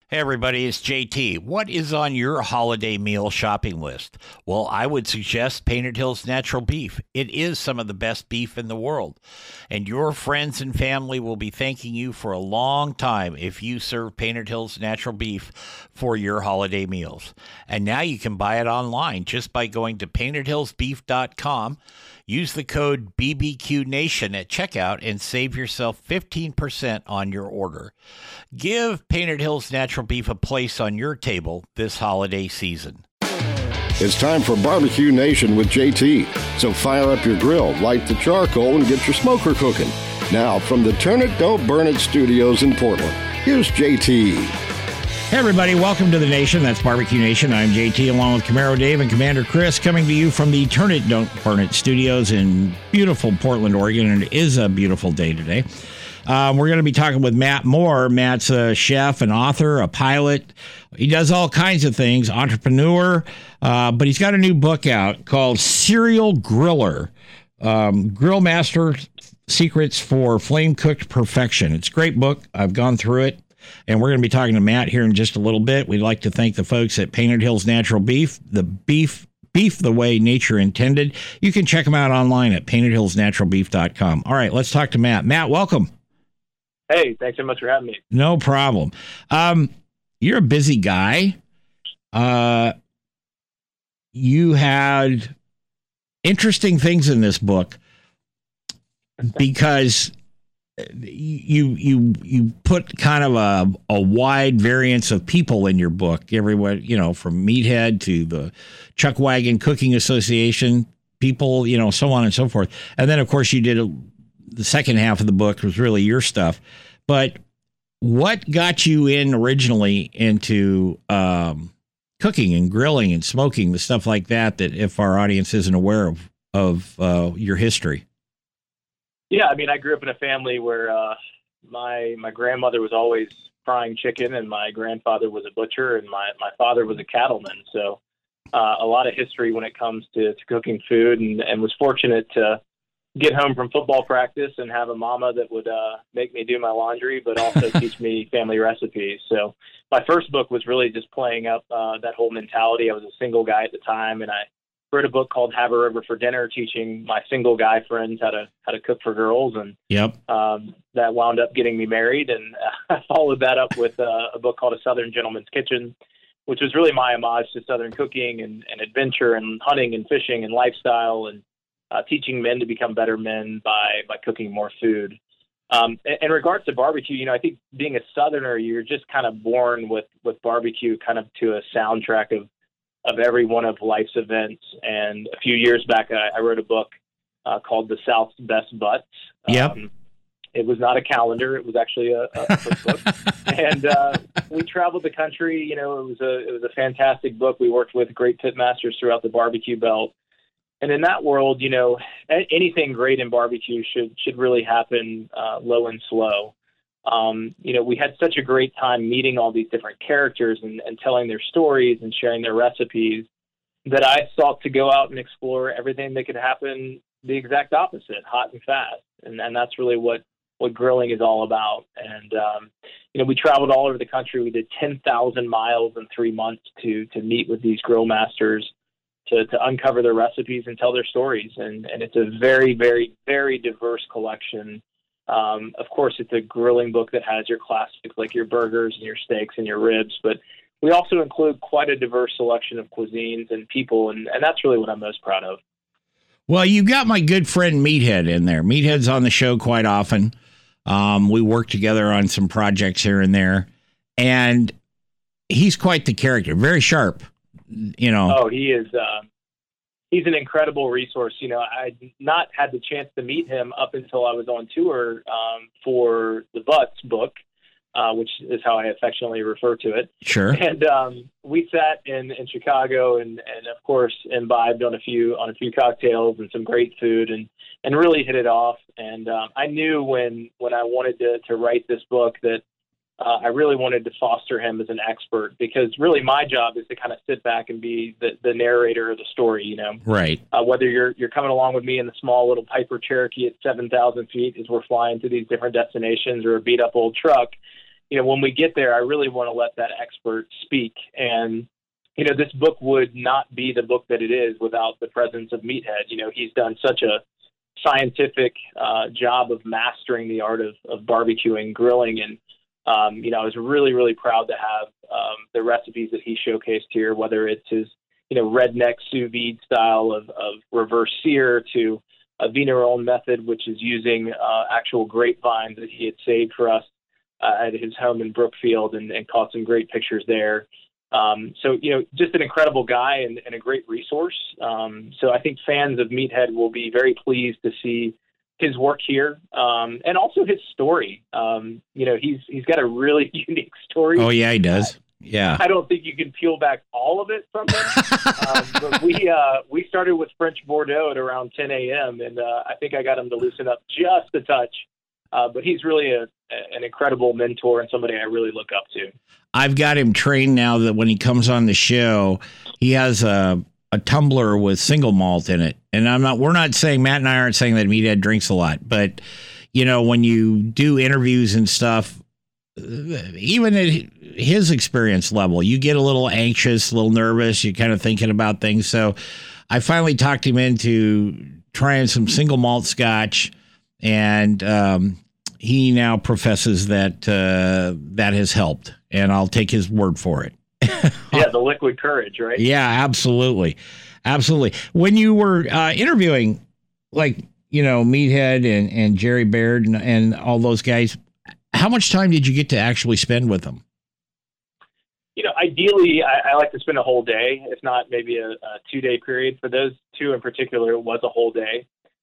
Hey everybody, it's JT. What is on your holiday meal shopping list? Well, I would suggest Painted Hills Natural Beef. It is some of the best beef in the world, and your friends and family will be thanking you for a long time if you serve Painted Hills Natural Beef for your holiday meals. And now you can buy it online just by going to paintedhillsbeef.com. Use the code BBQNation at checkout and save yourself 15% on your order. Give Painted Hills Natural Beef a place on your table this holiday season. It's time for Barbecue Nation with JT. So fire up your grill, light the charcoal, and get your smoker cooking. Now, from the Turn It, Don't Burn It studios in Portland, here's JT. Hey everybody, welcome to the Nation. That's Barbecue Nation. I'm JT along with Camaro Dave and Commander Chris coming to you from the Turn It, Don't Burn It studios in beautiful Portland, Oregon, and it is a beautiful day today. We're going to be talking with Matt Moore. Matt's a chef, an author, a pilot. He does all kinds of things, entrepreneur, but he's got a new book out called Serial Griller, Grill Master Secrets for Flame-Cooked Perfection. It's a great book. I've gone through it. And we're going to be talking to Matt here in just a little bit. We'd like to thank the folks at Painted Hills Natural Beef, the beef the way nature intended. You can check them out online at paintedhillsnaturalbeef.com. All right, let's talk to Matt. Matt, welcome. Hey, thanks so much for having me. No problem. You're a busy guy. You had interesting things in this book because you put kind of a wide variance of people in your book. Everyone, from Meathead to the Chuck Wagon Cooking Association people, so on and so forth. And then, of course, you did the second half of the book was really your stuff. But what got you in originally into cooking and grilling and smoking, the stuff like that if our audience isn't aware of your history? Yeah, I mean, I grew up in a family where my grandmother was always frying chicken, and my grandfather was a butcher, and my father was a cattleman. So a lot of history when it comes to cooking food, and was fortunate to get home from football practice and have a mama that would make me do my laundry, but also teach me family recipes. So my first book was really just playing up that whole mentality. I was a single guy at the time, and I wrote a book called Have a River for Dinner, teaching my single guy friends how to cook for girls, and that wound up getting me married. And I followed that up with a book called A Southern Gentleman's Kitchen, which was really my homage to Southern cooking and adventure and hunting and fishing and lifestyle, and teaching men to become better men by cooking more food. In regards to barbecue, I think being a Southerner, you're just kind of born with barbecue kind of to a soundtrack of every one of life's events. And a few years back, I wrote a book called The South's Best Butts. It was not a calendar. It was actually a cookbook. And we traveled the country. It was a fantastic book. We worked with great pitmasters throughout the barbecue belt. And in that world, anything great in barbecue should really happen low and slow. We had such a great time meeting all these different characters and telling their stories and sharing their recipes that I sought to go out and explore everything that could happen the exact opposite, hot and fast. And that's really what grilling is all about. And, we traveled all over the country. We did 10,000 miles in 3 months to meet with these grill masters to uncover their recipes and tell their stories. And it's a very, very, very diverse collection. Of course, it's a grilling book that has your classics like your burgers and your steaks and your ribs, but we also include quite a diverse selection of cuisines and people, and that's really what I'm most proud of. Well, you got my good friend Meathead in there. Meathead's on the show quite often. We work together on some projects here and there, and he's quite the character, very sharp. Oh, he is. He's an incredible resource. I'd not had the chance to meet him up until I was on tour for the Butts book, which is how I affectionately refer to it. Sure. And we sat in Chicago and of course imbibed on a few cocktails and some great food and really hit it off. And I knew when I wanted to write this book that I really wanted to foster him as an expert, because really my job is to kind of sit back and be the narrator of the story, Right. Whether you're coming along with me in the small little Piper Cherokee at 7,000 feet as we're flying to these different destinations, or a beat up old truck, when we get there, I really want to let that expert speak. And, this book would not be the book that it is without the presence of Meathead. He's done such a scientific job of mastering the art of barbecuing, grilling. And, I was really, really proud to have the recipes that he showcased here, whether it's his, redneck sous vide style of reverse sear to a Vigneron method, which is using actual grapevines that he had saved for us at his home in Brookfield and caught some great pictures there. So, just an incredible guy and a great resource. So I think fans of Meathead will be very pleased to see his work here, and also his story. He's got a really unique story. Oh, yeah, he does. Yeah. I don't think you can peel back all of it from him. But we started with French Bordeaux at around 10 a.m., and I think I got him to loosen up just a touch. But he's really an incredible mentor and somebody I really look up to. I've got him trained now that when he comes on the show, he has a tumbler with single malt in it. And we're not saying, Matt and I aren't saying that Meathead drinks a lot, but when you do interviews and stuff, even at his experience level, you get a little anxious, a little nervous, you're kind of thinking about things. So I finally talked him into trying some single malt scotch, and he now professes that that has helped, and I'll take his word for it. Yeah, the liquid courage, right? Yeah, absolutely. Absolutely. When you were interviewing, Meathead and Jerry Baird and all those guys, how much time did you get to actually spend with them? Ideally, I like to spend a whole day, if not maybe a 2-day period. For those two in particular, it was a whole day.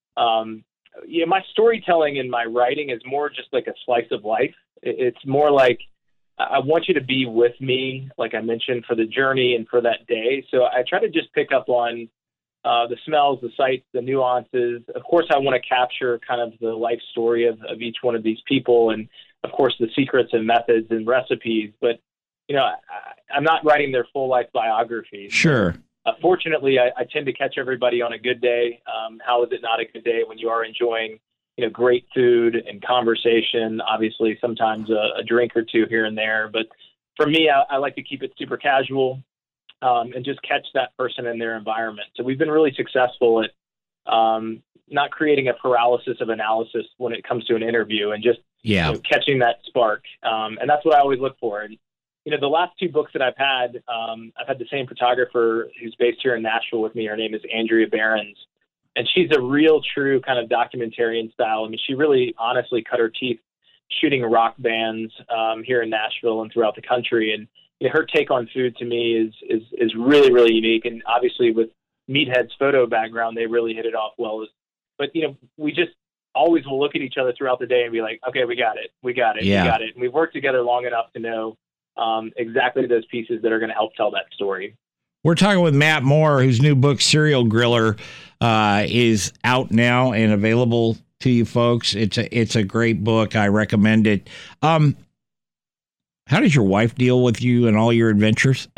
My storytelling and my writing is more just like a slice of life. It's more like I want you to be with me, like I mentioned, for the journey and for that day. So I try to just pick up on the smells, the sights, the nuances. Of course, I want to capture kind of the life story of each one of these people, and of course the secrets and methods and recipes. But I'm not writing their full life biographies. Sure. Fortunately, I tend to catch everybody on a good day. How is it not a good day when you are enjoying, great food and conversation? Obviously, sometimes a drink or two here and there. But for me, I like to keep it super casual and just catch that person in their environment. So we've been really successful at not creating a paralysis of analysis when it comes to an interview, and just catching that spark. And that's what I always look for. And the last two books that I've had the same photographer who's based here in Nashville with me. Her name is Andrea Behrens, and she's a real true kind of documentarian style. I mean, she really honestly cut her teeth shooting rock bands here in Nashville and throughout the country. And her take on food to me is really, really unique. And obviously with Meathead's photo background, they really hit it off well. But, we just always will look at each other throughout the day and be like, okay, we got it. We got it. And we've worked together long enough to know exactly those pieces that are going to help tell that story. We're talking with Matt Moore, whose new book, Serial Griller, is out now and available to you folks. It's a great book. I recommend it. How does your wife deal with you and all your adventures?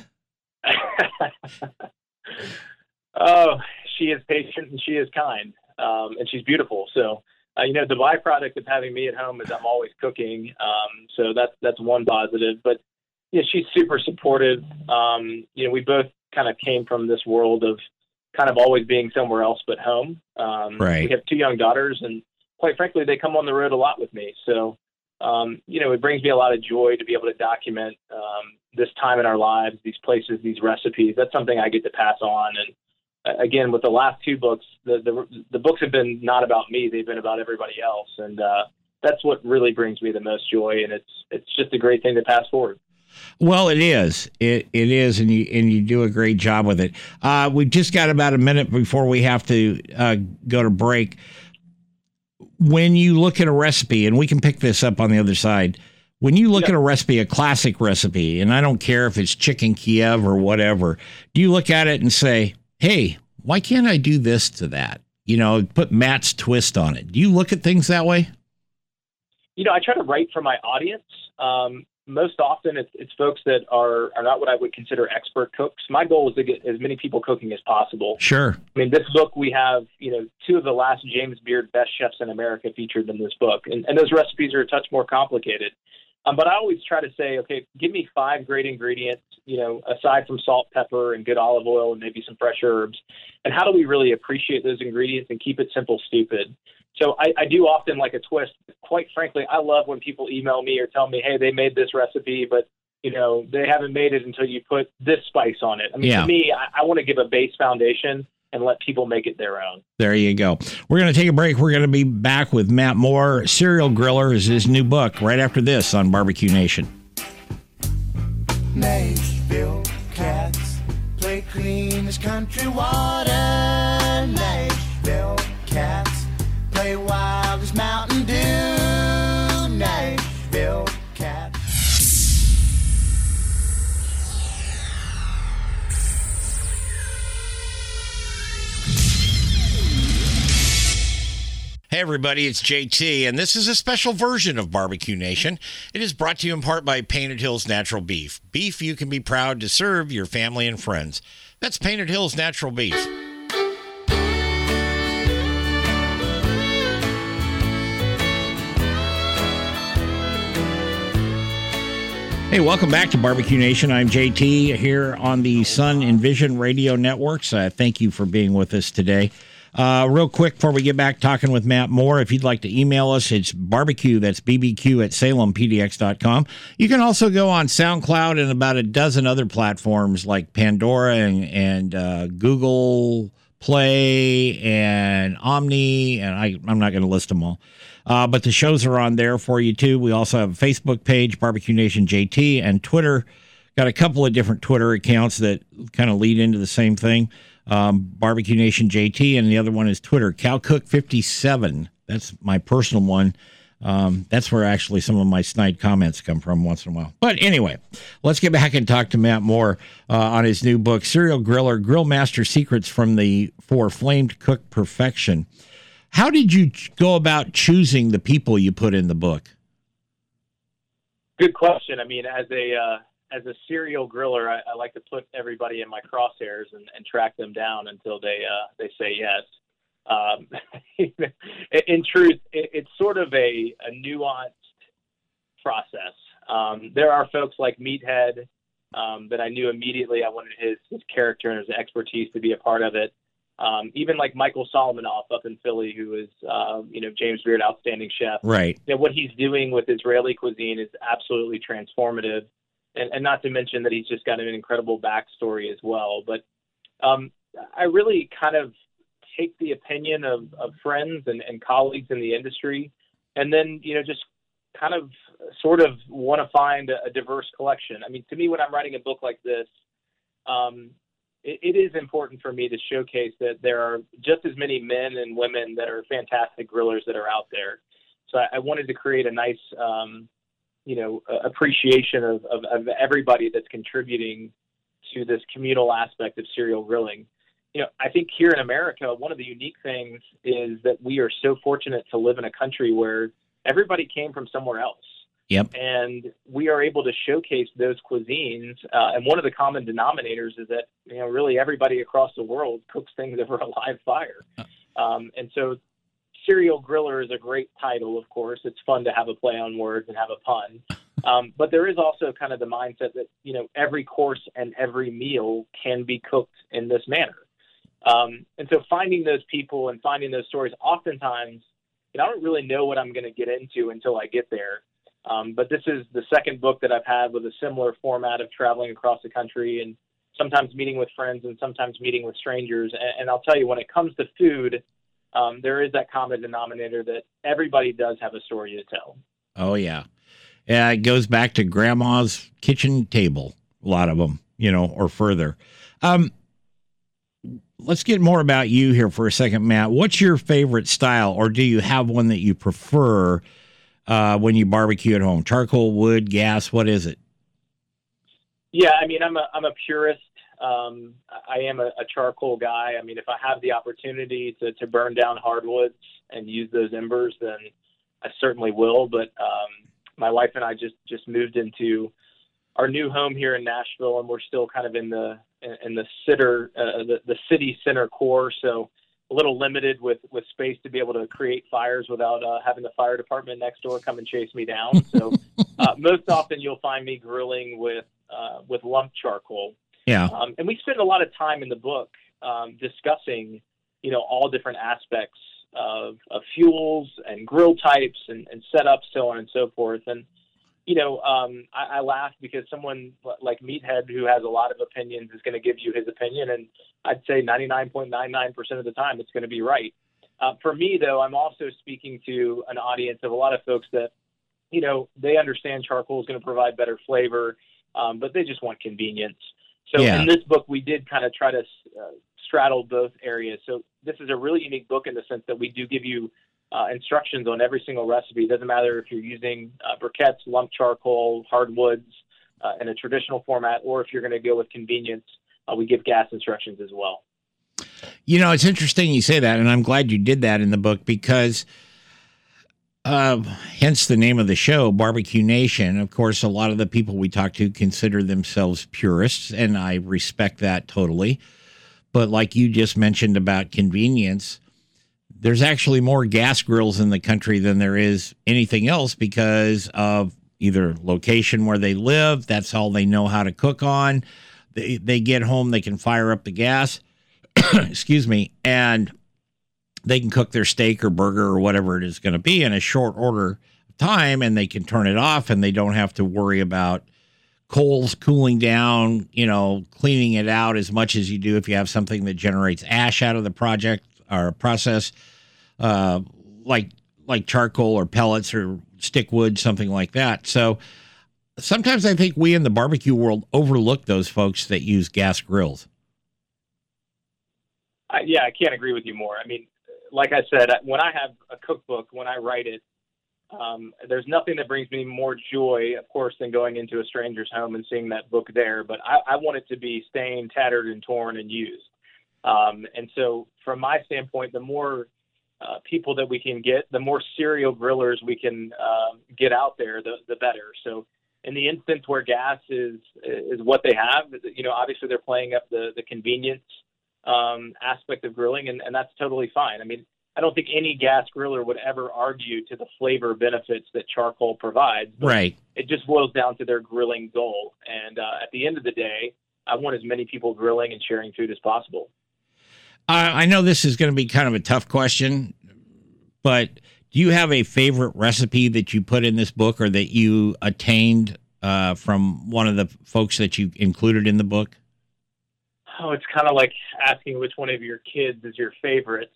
Oh, she is patient and she is kind, and she's beautiful. So, the byproduct of having me at home is I'm always cooking. So that's one positive. But she's super supportive. We both kind of came from this world of kind of always being somewhere else but home. Right. We have 2 young daughters, and quite frankly, they come on the road a lot with me. So, it brings me a lot of joy to be able to document this time in our lives, these places, these recipes. That's something I get to pass on. And again, with the last 2 books, the books have been not about me; they've been about everybody else, and that's what really brings me the most joy. And it's just a great thing to pass forward. Well, it is. It is, and you do a great job with it. We've just got about a minute before we have to go to break. When you look at a recipe, and we can pick this up on the other side, when you look at a recipe, a classic recipe, and I don't care if it's chicken Kiev or whatever, do you look at it and say, hey, why can't I do this to that? Put Matt's twist on it. Do you look at things that way? I try to write for my audience. Most often it's folks that are not what I would consider expert cooks. My goal is to get as many people cooking as possible. Sure. I mean, this book, we have, 2 of the last James Beard best chefs in America featured in this book. And those recipes are a touch more complicated. But I always try to say, okay, give me 5 great ingredients, aside from salt, pepper, and good olive oil, and maybe some fresh herbs. And how do we really appreciate those ingredients and keep it simple, stupid? So I do often like a twist. Quite frankly, I love when people email me or tell me, hey, they made this recipe, but they haven't made it until you put this spice on it. I mean, To me, I want to give a base foundation and let people make it their own. There you go. We're going to take a break. We're going to be back with Matt Moore. Serial Griller is his new book right after this on Barbecue Nation. Nashville cats play clean as country water. Nashville cats play wild as Mountain Dew. Nashville cats. Hey everybody, it's JT, and this is a special version of Barbecue Nation. It is brought to you in part by Painted Hills Natural Beef. Beef you can be proud to serve your family and friends. That's Painted Hills Natural Beef. Hey, welcome back to Barbecue Nation. I'm JT here on the Sun and Vision Radio Networks. Thank you for being with us today. Real quick before we get back talking with Matt Moore, if you'd like to email us, it's barbecue, that's BBQ at salempdx.com. You can also go on SoundCloud and about a dozen other platforms like Pandora and Google Play and Omni, and I'm not going to list them all. But the shows are on there for you, too. We also have a Facebook page, Barbecue Nation JT, and Twitter. Got a couple of different Twitter accounts that kind of lead into the same thing. Barbecue Nation JT, and the other one is Twitter, CalCook57. That's my personal one. That's where actually some of my snide comments come from once in a while. But anyway, let's get back and talk to Matt Moore on his new book, Serial Griller, Grill Master Secrets for Flamed Cook Perfection. How did you go about choosing the people you put in the book? Good question. I mean, as a serial griller, I like to put everybody in my crosshairs and track them down until they say yes. In truth, it's sort of a nuanced process. There are folks like Meathead that I knew immediately. I wanted his character and his expertise to be a part of it. Even like Michael Solomonoff up in Philly, who is, James Beard, outstanding chef. Right. What he's doing with Israeli cuisine is absolutely transformative. And not to mention that he's just got an incredible backstory as well. But I really kind of take the opinion of friends and colleagues in the industry, and then, just kind of sort of want to find a diverse collection. I mean, to me, when I'm writing a book like this, it is important for me to showcase that there are just as many men and women that are fantastic grillers that are out there. So I wanted to create a nice appreciation of everybody that's contributing to this communal aspect of serial grilling. I think here in America, one of the unique things is that we are so fortunate to live in a country where everybody came from somewhere else. Yep. And we are able to showcase those cuisines. And one of the common denominators is that, really everybody across the world cooks things over a live fire. And so Serial Griller is a great title, of course. It's fun to have a play on words and have a pun. But there is also kind of the mindset that, every course and every meal can be cooked in this manner. And so finding those people and finding those stories, oftentimes, I don't really know what I'm going to get into until I get there. But this is the second book that I've had with a similar format of traveling across the country and sometimes meeting with friends and sometimes meeting with strangers. And I'll tell you, when it comes to food, there is that common denominator that everybody does have a story to tell. Oh, yeah. Yeah, it goes back to grandma's kitchen table, a lot of them, or further. Let's get more about you here for a second, Matt. What's your favorite style, or do you have one that you prefer when you barbecue at home? Charcoal, wood, gas, what is it? Yeah, I mean, I'm a purist. I am a charcoal guy. I mean, if I have the opportunity to burn down hardwoods and use those embers, then I certainly will. But my wife and I just moved into our new home here in Nashville, and we're still kind of in the city center core. So a little limited with space to be able to create fires without having the fire department next door come and chase me down. So most often you'll find me grilling with lump charcoal. Yeah. And we spend a lot of time in the book discussing, all different aspects of fuels and grill types and setups, so on and so forth. And, I laugh because someone like Meathead, who has a lot of opinions, is going to give you his opinion. And I'd say 99.99% of the time it's going to be right. For me, though, I'm also speaking to an audience of a lot of folks that, they understand charcoal is going to provide better flavor, but they just want convenience. So in this book, we did kind of try to straddle both areas. So this is a really unique book in the sense that we do give you instructions on every single recipe. It doesn't matter if you're using briquettes, lump charcoal, hardwoods in a traditional format, or if you're going to go with convenience, we give gas instructions as well. It's interesting you say that, and I'm glad you did that in the book because hence the name of the show, Barbecue Nation. Of course, a lot of the people we talk to consider themselves purists, and I respect that totally. But like you just mentioned about convenience, there's actually more gas grills in the country than there is anything else because of either location where they live. That's all they know how to cook on. They get home, they can fire up the gas, excuse me, and they can cook their steak or burger or whatever it is going to be in a short order of time, and they can turn it off, and they don't have to worry about coals cooling down, cleaning it out as much as you do if you have something that generates ash out of the project or process, like charcoal or pellets or stick wood, something like that. So sometimes I think we in the barbecue world overlook those folks that use gas grills. I can't agree with you more. I mean, like I said, when I have a cookbook, when I write it, there's nothing that brings me more joy, of course, than going into a stranger's home and seeing that book there. But I want it to be stained, tattered, and torn and used. And so from my standpoint, the more people that we can get, the more serial grillers we can get out there, the better. So in the instance where gas is what they have, obviously they're playing up the convenience aspect of grilling, and that's totally fine. I mean, I don't think any gas griller would ever argue to the flavor benefits that charcoal provides. Right. It just boils down to their grilling goal. And at the end of the day, I want as many people grilling and sharing food as possible. I know this is going to be kind of a tough question, but do you have a favorite recipe that you put in this book or that you attained from one of the folks that you included in the book? Oh, it's kind of like asking which one of your kids is your favorite.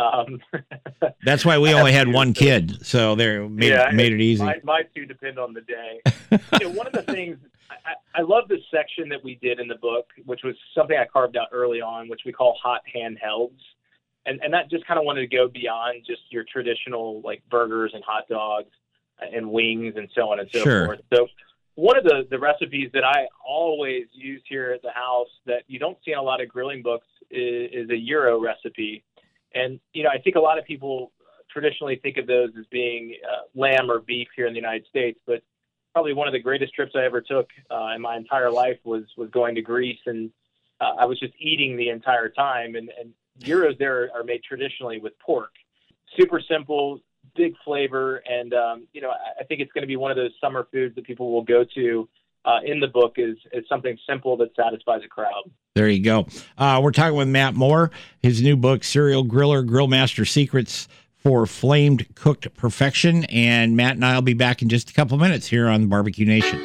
That's why we only had one kid, so they made it easy. My two depend on the day. One of the things, I love this section that we did in the book, which was something I carved out early on, which we call hot handhelds. And that just kind of wanted to go beyond just your traditional like burgers and hot dogs and wings and so on and so forth. So one of the recipes that I always use here at the house that you don't see in a lot of grilling books is a gyro recipe. And, I think a lot of people traditionally think of those as being lamb or beef here in the United States, but probably one of the greatest trips I ever took in my entire life was going to Greece, and I was just eating the entire time. And gyros there are made traditionally with pork. Super simple, big flavor, and I think it's going to be one of those summer foods that people will go to in the book is something simple that satisfies a crowd. There you go. We're talking with Matt Moore. His new book, Serial Griller, Grill Master Secrets for Flamed Cooked Perfection. And Matt and I will be back in just a couple minutes here on Barbecue Nation.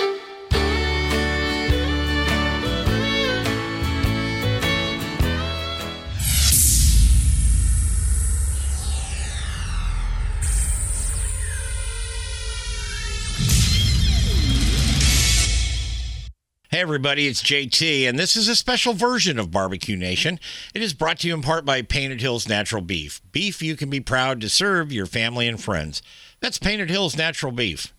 Hey everybody, it's JT, and this is a special version of Barbecue Nation. It is brought to you in part by Painted Hills Natural Beef. Beef you can be proud to serve your family and friends. That's Painted Hills Natural Beef.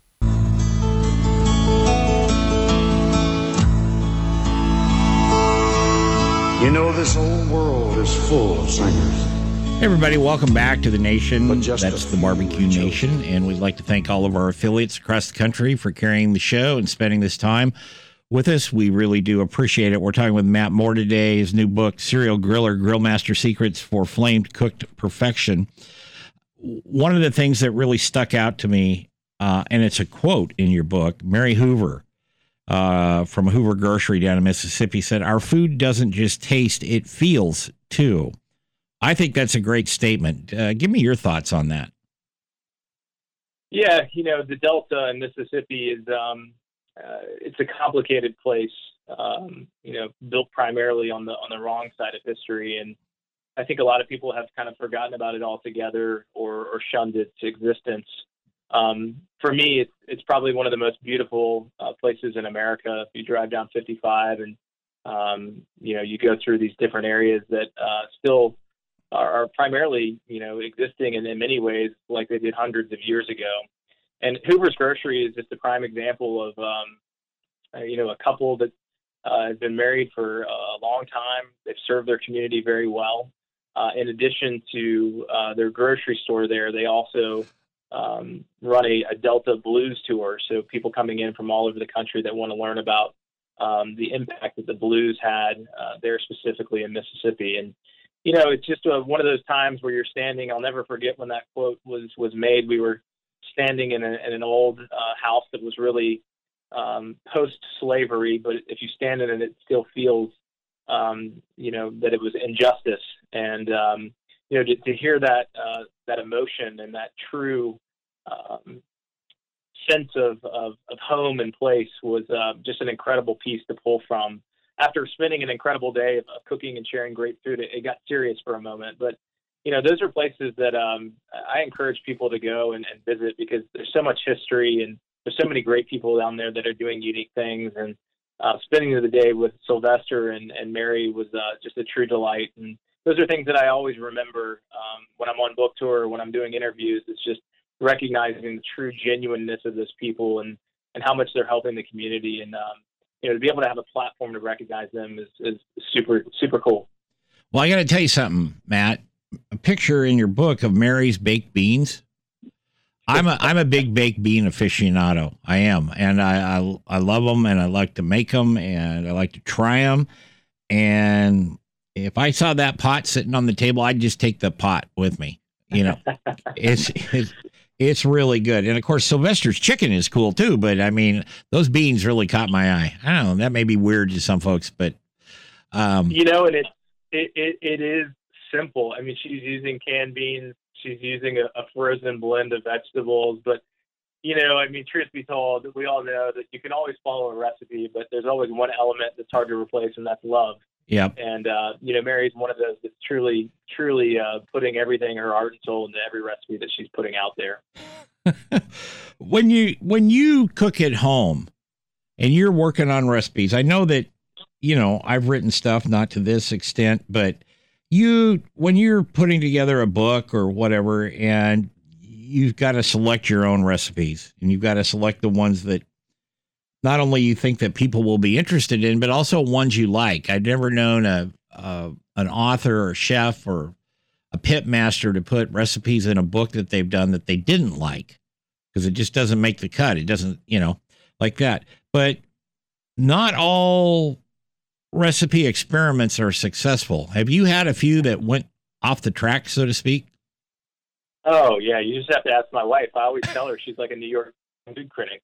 This whole world is full of singers. Hey everybody, welcome back to the Nation. That's the Barbecue Nation, and we'd like to thank all of our affiliates across the country for carrying the show and spending this time with us. We really do appreciate it. We're talking with Matt Moore today. His new book, Serial Griller, Grill Master Secrets for Flamed Cooked Perfection. One of the things that really stuck out to me, and it's a quote in your book, Mary Hoover from Hoover Grocery down in Mississippi said, "Our food doesn't just taste, it feels too." I think that's a great statement. Give me your thoughts on that. Yeah, the Delta in Mississippi is it's a complicated place. Built primarily on the wrong side of history, and I think a lot of people have kind of forgotten about it altogether or shunned its existence. For me, it's probably one of the most beautiful places in America. If you drive down 55 and you go through these different areas that still are primarily existing in many ways like they did hundreds of years ago. And Hoover's Grocery is just a prime example of a couple that has been married for a long time. They've served their community very well. In addition to their grocery store there, they also run a Delta Blues tour. So people coming in from all over the country that want to learn about the impact that the blues had there specifically in Mississippi. And, it's just one of those times where you're standing. I'll never forget when that quote was made. We were standing in an old house that was really post-slavery, but if you stand in it, it still feels, that it was injustice. And, to hear that emotion and that true sense of home and place was just an incredible piece to pull from. After spending an incredible day of cooking and sharing great food, it got serious for a moment. But, those are places that I encourage people to go and visit because there's so much history and there's so many great people down there that are doing unique things. And spending the day with Sylvester and Mary was just a true delight. And those are things that I always remember when I'm on book tour or when I'm doing interviews. It's just recognizing the true genuineness of those people and how much they're helping the community. And, to be able to have a platform to recognize them is super, super cool. Well, I got to tell you something, Matt. A picture in your book of Mary's baked beans. I'm a big baked bean aficionado. I am. And I love them and I like to make them and I like to try them. And if I saw that pot sitting on the table, I'd just take the pot with me. It's really good. And of course, Sylvester's chicken is cool too. But I mean, those beans really caught my eye. I don't know. That may be weird to some folks, but and it is simple. I mean, she's using canned beans. She's using a frozen blend of vegetables. But, truth be told, we all know that you can always follow a recipe, but there's always one element that's hard to replace, and that's love. Yep. And, Mary's one of those that's truly putting everything, her heart and soul, into every recipe that she's putting out there. When you cook at home and you're working on recipes, I know that, I've written stuff, not to this extent, but when you're putting together a book or whatever, and you've got to select your own recipes and you've got to select the ones that not only you think that people will be interested in, but also ones you like. I'd never known an author or chef or a pit master to put recipes in a book that they've done that they didn't like because it just doesn't make the cut. It doesn't, like that. But not all recipe experiments are successful. Have you had a few that went off the track, so to speak? Oh, yeah. You just have to ask my wife. I always tell her she's like a New York food critic.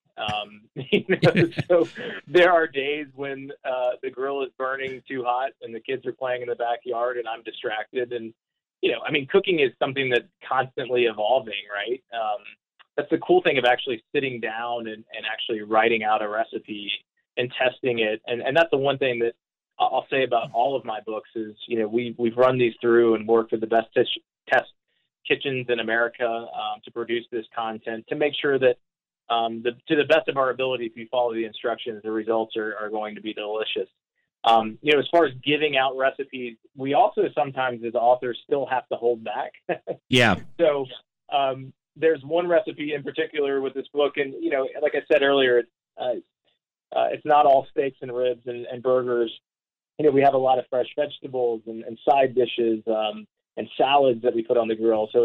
So there are days when the grill is burning too hot and the kids are playing in the backyard and I'm distracted. And, cooking is something that's constantly evolving, right? That's the cool thing of actually sitting down and actually writing out a recipe and testing it. And that's the one thing that I'll say about all of my books is, we've run these through and worked with the best test kitchens in America to produce this content to make sure that to the best of our ability, if you follow the instructions, the results are going to be delicious. As far as giving out recipes, we also sometimes as authors still have to hold back. Yeah. So there's one recipe in particular with this book, and like I said earlier, it's not all steaks and ribs and burgers. We have a lot of fresh vegetables and side dishes and salads that we put on the grill. So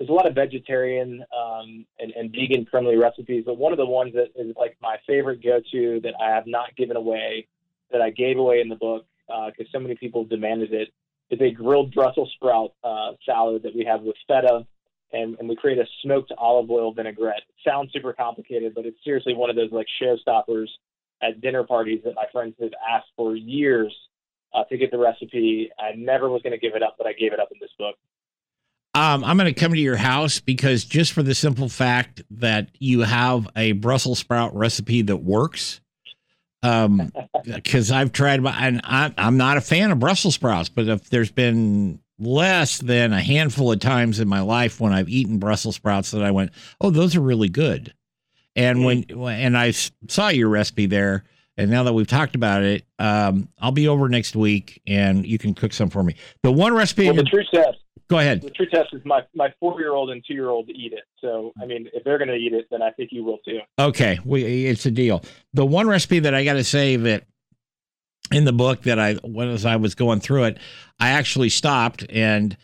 there's a lot of vegetarian and vegan friendly recipes, but one of the ones that is like my favorite go-to that I have not given away, that I gave away in the book because so many people demanded it, is a grilled Brussels sprout salad that we have with feta, and we create a smoked olive oil vinaigrette. It sounds super complicated, but it's seriously one of those like showstoppers at dinner parties that my friends have asked for years to get the recipe. I never was going to give it up, but I gave it up in this book. I'm going to come to your house because just for the simple fact that you have a Brussels sprout recipe that works. Because I've tried, and I'm not a fan of Brussels sprouts, but if there's been less than a handful of times in my life when I've eaten Brussels sprouts that I went, oh, those are really good. And when I saw your recipe there, and now that we've talked about it, I'll be over next week and you can cook some for me. The one recipe. Well, the true test. Go ahead. The true test is my 4-year-old and 2-year-old eat it. So, I mean, if they're going to eat it, then I think you will too. Okay. It's a deal. The one recipe that I got to say that in the book that as I was going through it, I actually stopped and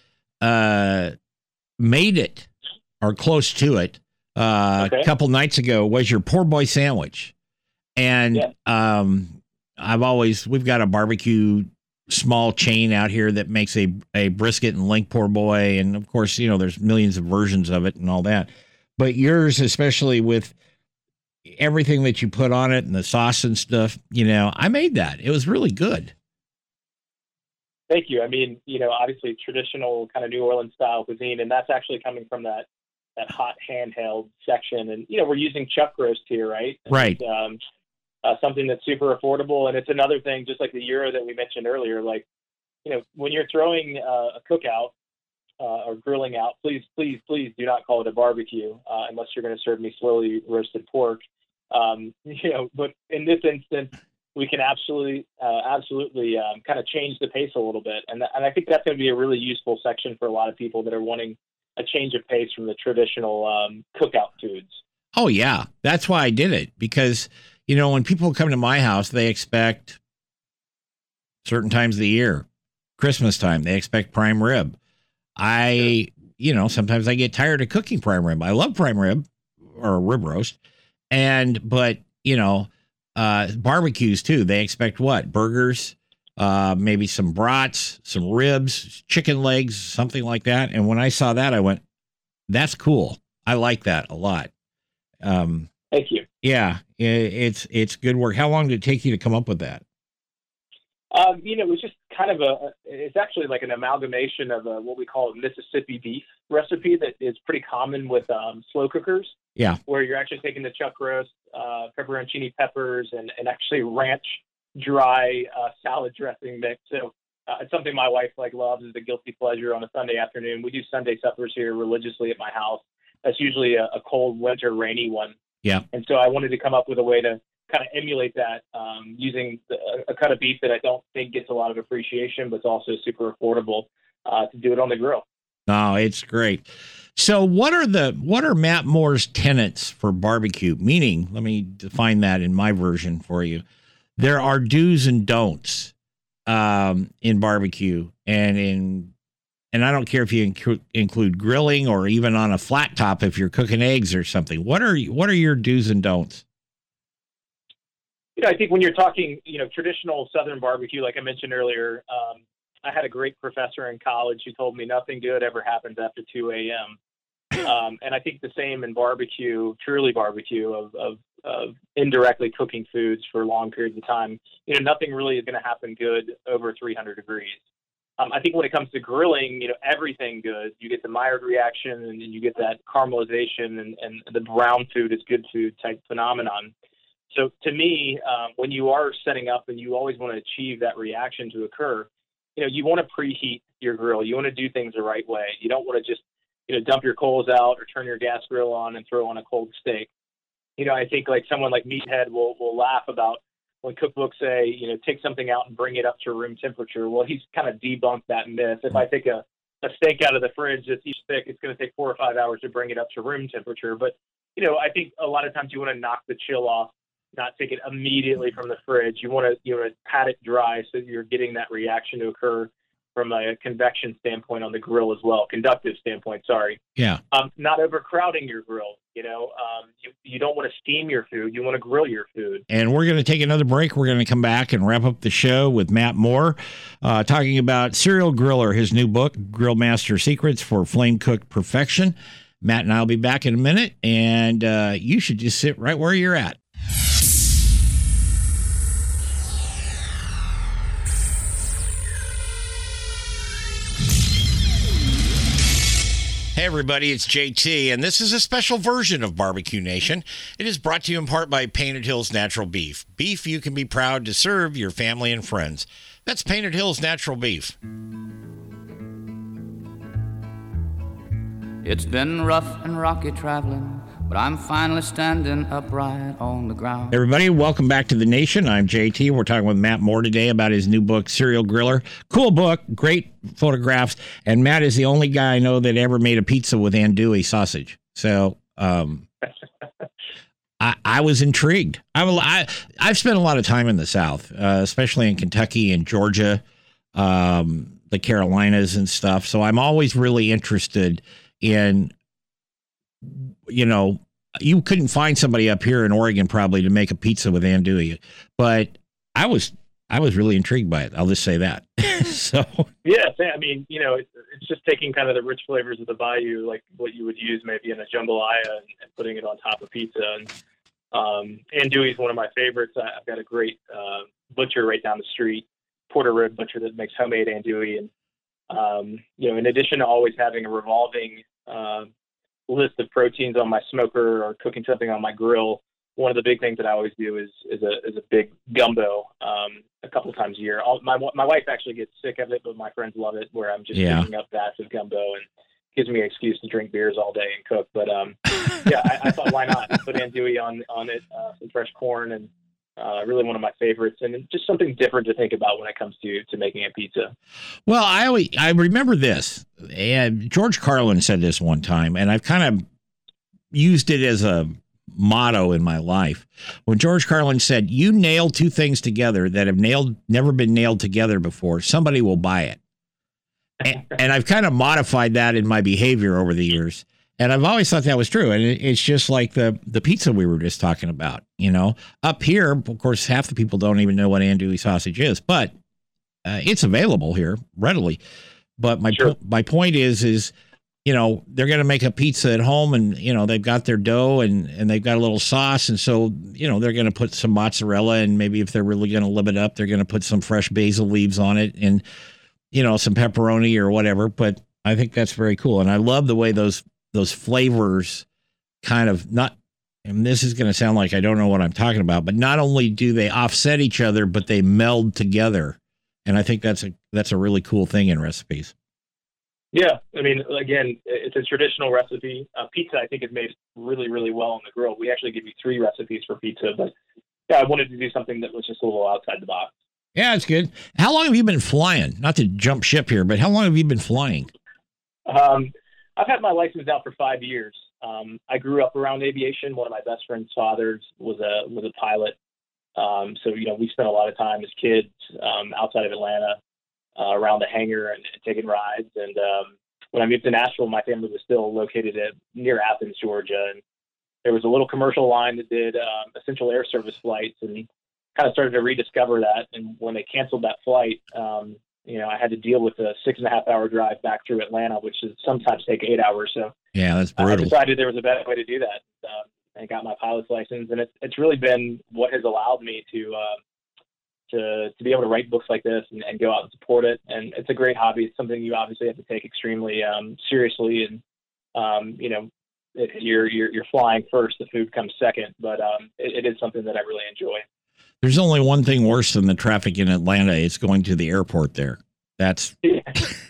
made it or close to it a couple nights ago was your poor boy sandwich. And we've got a barbecue small chain out here that makes a brisket and link poor boy. And of course, there's millions of versions of it and all that, but yours, especially with everything that you put on it and the sauce and stuff, I made that. It was really good. Thank you. I mean, obviously traditional kind of New Orleans style cuisine, and that's actually coming from that hot handheld section. And, we're using chuck roast here, right? Right. And, something that's super affordable. And it's another thing, just like the gyro that we mentioned earlier, like, when you're throwing a cookout or grilling out, please do not call it a barbecue unless you're going to serve me slowly roasted pork. But in this instance, we can absolutely kind of change the pace a little bit. And I think that's going to be a really useful section for a lot of people that are wanting a change of pace from the traditional cookout foods. Oh, yeah. That's why I did it, because when people come to my house, they expect certain times of the year, Christmas time, they expect prime rib. Sometimes I get tired of cooking prime rib. I love prime rib or rib roast. But barbecues too. They expect what? Burgers, maybe some brats, some ribs, chicken legs, something like that. And when I saw that, I went, that's cool. I like that a lot. Thank you. Yeah, it's good work. How long did it take you to come up with that? It was just kind of it's actually like an amalgamation of what we call a Mississippi beef recipe that is pretty common with slow cookers. Yeah. Where you're actually taking the chuck roast, pepperoncini peppers, and actually ranch dry salad dressing mix. So it's something my wife loves, is a guilty pleasure on a Sunday afternoon. We do Sunday suppers here religiously at my house. That's usually a cold winter rainy one. Yeah. And so I wanted to come up with a way to kind of emulate that using a cut of beef that I don't think gets a lot of appreciation, but it's also super affordable to do it on the grill. Oh, it's great. So what are Matt Moore's tenets for barbecue? Meaning, let me define that in my version for you. There are do's and don'ts in barbecue, and I don't care if you include grilling or even on a flat top if you're cooking eggs or something. What are your do's and don'ts? I think when you're talking, traditional Southern barbecue, like I mentioned earlier, I had a great professor in college who told me nothing good ever happens after 2 a.m. And I think the same in barbecue, truly barbecue, of indirectly cooking foods for long periods of time. Nothing really is going to happen good over 300 degrees. I think when it comes to grilling, everything good. You get the Maillard reaction, and you get that caramelization, and the brown food is good food type phenomenon. So to me, when you are setting up and you always want to achieve that reaction to occur, you want to preheat your grill. You want to do things the right way. You don't want to just, dump your coals out or turn your gas grill on and throw on a cold steak. I think someone like Meathead will laugh about when cookbooks say, take something out and bring it up to room temperature. Well, he's kind of debunked that myth. If I take a steak out of the fridge that's each thick, it's going to take 4 or 5 hours to bring it up to room temperature. But, I think a lot of times you want to knock the chill off, not take it immediately from the fridge. You want to pat it dry so you're getting that reaction to occur from a convection standpoint on the grill as well, conductive standpoint, sorry. Yeah. Not overcrowding your grill. You don't want to steam your food. You want to grill your food. And we're going to take another break. We're going to come back and wrap up the show with Matt Moore, talking about Serial Griller, his new book, Grill Master Secrets for Flame Cooked Perfection. Matt and I will be back in a minute, and you should just sit right where you're at. Hey everybody, it's JT, and this is a special version of Barbecue Nation. It is brought to you in part by Painted Hills Natural Beef. Beef you can be proud to serve your family and friends. That's Painted Hills Natural Beef. It's been rough and rocky traveling, but I'm finally standing upright on the ground. Everybody, welcome back to The Nation. I'm JT. We're talking with Matt Moore today about his new book, Serial Griller. Cool book, great photographs, and Matt is the only guy I know that ever made a pizza with andouille sausage. So I was intrigued. I've spent a lot of time in the South, especially in Kentucky and Georgia, the Carolinas and stuff. So I'm always really interested in, you couldn't find somebody up here in Oregon probably to make a pizza with andouille, but I was really intrigued by it. I'll just say that. So yeah, I mean, it's just taking kind of the rich flavors of the bayou, like what you would use maybe in a jambalaya, and putting it on top of pizza. And andouille is one of my favorites. I've got a great butcher right down the street, Porter Rib Butcher, that makes homemade andouille. And in addition to always having a revolving list of proteins on my smoker or cooking something on my grill, one of the big things that I always do is a big gumbo a couple times a year. My wife actually gets sick of it, but my friends love it, where I'm just picking up vats of gumbo, and gives me an excuse to drink beers all day and cook. But I thought, why not put andouille on it, some fresh corn, and really one of my favorites, and just something different to think about when it comes to making a pizza. Well, I remember this, and George Carlin said this one time, and I've kind of used it as a motto in my life. When George Carlin said, "You nail two things together that have never been nailed together before, somebody will buy it." And I've kind of modified that in my behavior over the years. And I've always thought that was true. And it's just like the pizza we were just talking about, Up here, of course, half the people don't even know what andouille sausage is, but it's available here readily. But my point is, they're going to make a pizza at home, and, they've got their dough and they've got a little sauce. And so, they're going to put some mozzarella, and maybe if they're really going to live it up, they're going to put some fresh basil leaves on it and, some pepperoni or whatever. But I think that's very cool. And I love the way those flavors kind of and this is going to sound like I don't know what I'm talking about, but not only do they offset each other, but they meld together. And I think that's a really cool thing in recipes. Yeah. I mean, again, it's a traditional recipe. Pizza, I think, is made really, really well on the grill. We actually give you 3 recipes for pizza, but I wanted to do something that was just a little outside the box. Yeah, it's good. How long have you been flying? Not to jump ship here, but how long have you been flying? I've had my license out for 5 years. I grew up around aviation. One of my best friend's fathers was a pilot. So, we spent a lot of time as kids outside of Atlanta around the hangar and taking rides. And when I moved to Nashville, my family was still located near Athens, Georgia. And there was a little commercial line that did essential air service flights, and kind of started to rediscover that. And when they canceled that flight, I had to deal with a 6.5-hour drive back through Atlanta, which is sometimes take 8 hours. So yeah, that's brutal. I decided there was a better way to do that. I got my pilot's license, and it's really been what has allowed me to be able to write books like this and go out and support it. And it's a great hobby. It's something you obviously have to take extremely seriously. And you're flying first, the food comes second. But it is something that I really enjoy. There's only one thing worse than the traffic in Atlanta. It's going to the airport there. That's yeah.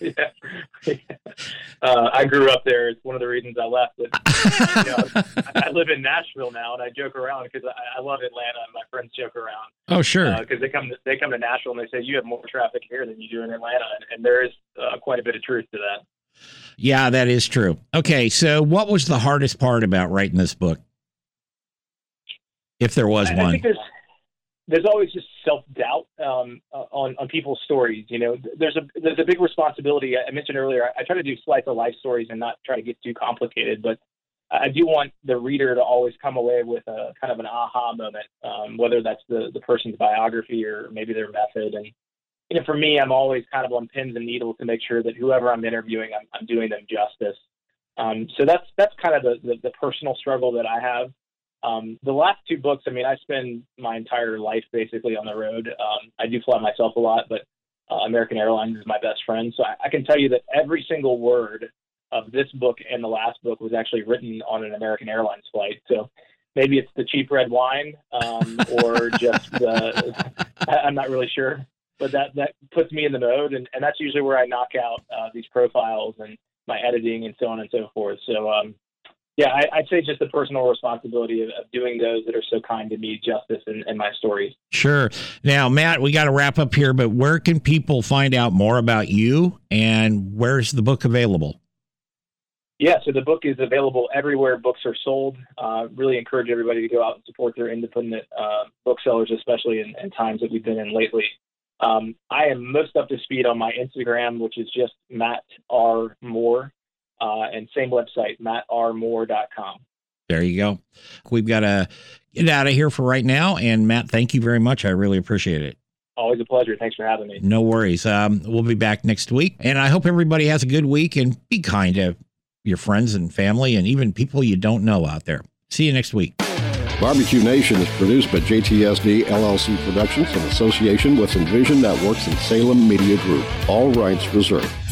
I grew up there. It's one of the reasons I left. But, I live in Nashville now, and I joke around because I love Atlanta, and my friends joke around. Oh, sure. Because they come to Nashville and they say you have more traffic here than you do in Atlanta, and there is quite a bit of truth to that. Yeah, that is true. Okay, so what was the hardest part about writing this book, if there was one? I think there's always just self-doubt on on people's stories. You know, there's a big responsibility. I mentioned earlier, I try to do slice of life stories and not try to get too complicated, but I do want the reader to always come away with a kind of an aha moment, whether that's the person's biography or maybe their method. And, you know, for me, I'm always kind of on pins and needles to make sure that whoever I'm interviewing, I'm doing them justice. So that's kind of the personal struggle that I have. The last two books, I mean, I spend my entire life basically on the road. I do fly myself a lot, but American Airlines is my best friend. So I can tell you that every single word of this book and the last book was actually written on an American Airlines flight. So maybe it's the cheap red wine or just I'm not really sure. But that puts me in the mode, and that's usually where I knock out these profiles and my editing and so on and so forth. So, I'd say just the personal responsibility of doing those that are so kind to me justice in my stories. Sure. Now, Matt, we got to wrap up here, but where can people find out more about you, and where's the book available? Yeah, so the book is available everywhere books are sold. Really encourage everybody to go out and support their independent booksellers, especially in times that we've been in lately. I am most up to speed on my Instagram, which is just Matt R. Moore, and same website, mattrmoore.com. There you go. We've got to get out of here for right now. And Matt, thank you very much. I really appreciate it. Always a pleasure. Thanks for having me. No worries. We'll be back next week. And I hope everybody has a good week, and be kind to your friends and family and even people you don't know out there. See you next week. Barbecue Nation is produced by JTSD LLC Productions in association with Envision Networks and Salem Media Group. All rights reserved.